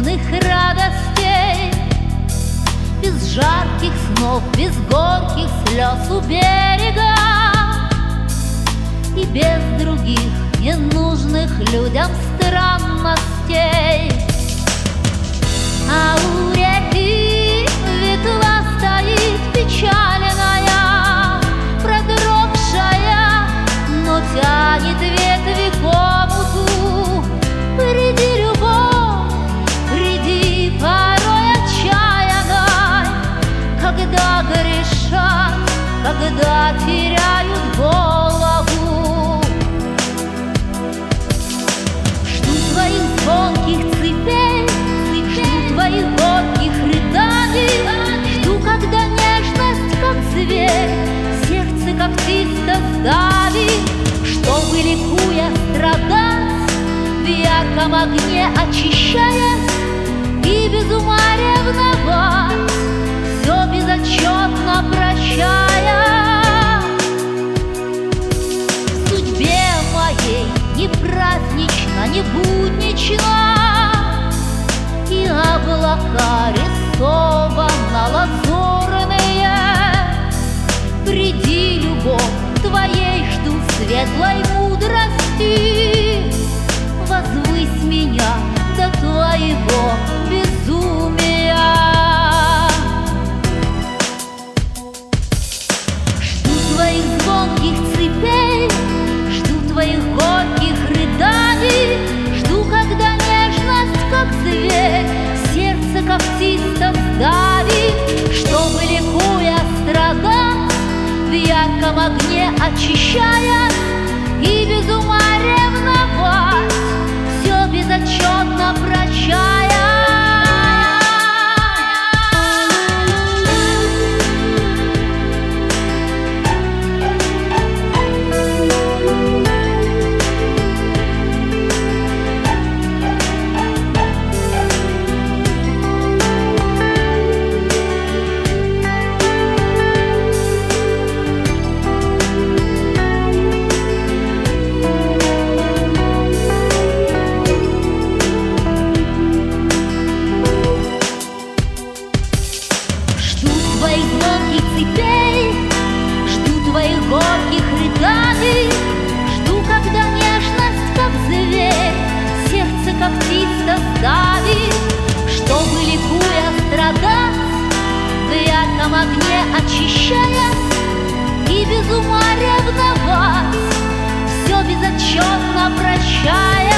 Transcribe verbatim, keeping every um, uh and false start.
ненужных радостей, без жарких снов, без горьких слез у берега и без других ненужных людям странностей. А у реки ветва стоит печальная, продрогшая, но тянет ветви к омуту. Приди, любовь, приди порой отчаянной, когда грешат, когда теряют голову. Жду твоих звонких цепей, жду твоих горьких рыданий, жду, когда нежность, как зверь, сердце когтисто сдавит, чтобы, ликуя, страдать, в ярком огне очищаясь и без ума ревновать, все безотчетно прощая. В судьбе моей не празднично, не буднично, и облака рисовано лазурные. Приди, любовь, твоей жду светлой мудрости, возвысь меня до твоего безумия. Жду твоих звонких цепей, жду твоих горьких рыданий, жду, когда нежность, как зверь, сердце когтисто сдавит, чтобы, ликуя, страдать, в ярком огне очищая и без ума ревновать, все безотчетно прощая. Твоих звонких цепей, жду твоих горьких рыданий, жду, когда нежность, как зверь, сердце когтисто сдавит, чтобы, ликуя, страдать, в ярком огне очищаясь и без ума ревновать, все безотчетно прощая.